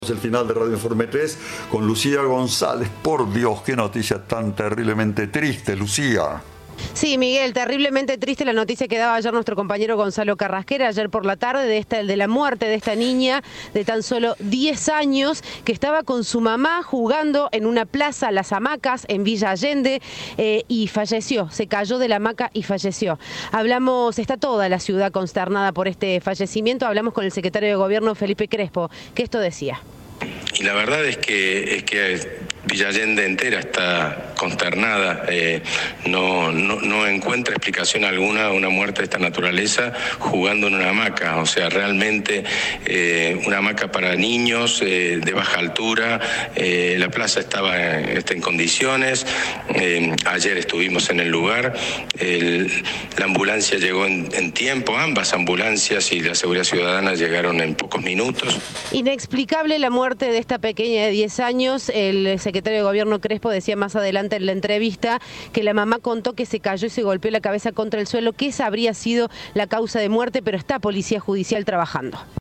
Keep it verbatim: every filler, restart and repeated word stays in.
El final de Radio Informe tres con Lucía González. Por Dios, qué noticia tan terriblemente triste, Lucía. Sí, Miguel, terriblemente triste la noticia que daba ayer nuestro compañero Gonzalo Carrasquera, ayer por la tarde, de, esta, de la muerte de esta niña de tan solo diez años, que estaba con su mamá jugando en una plaza, Las Hamacas, en Villa Allende, eh, y falleció, se cayó de la hamaca y falleció. Hablamos, está toda la ciudad consternada por este fallecimiento, hablamos con el secretario de Gobierno, Felipe Crespo, que esto decía. Y la verdad es que, es que Villa Allende entera está consternada, eh, no, no, no encuentra explicación alguna a una muerte de esta naturaleza jugando en una hamaca, o sea, realmente eh, una hamaca para niños eh, de baja altura, eh, la plaza estaba en, está en condiciones, eh, ayer estuvimos en el lugar, el, la ambulancia llegó en, en tiempo, ambas ambulancias y la Seguridad Ciudadana llegaron en pocos minutos. Inexplicable la muerte de esta pequeña de diez años, el secretario de Gobierno Crespo decía más adelante en la entrevista que la mamá contó que se cayó y se golpeó la cabeza contra el suelo, que esa habría sido la causa de muerte, pero está Policía Judicial trabajando.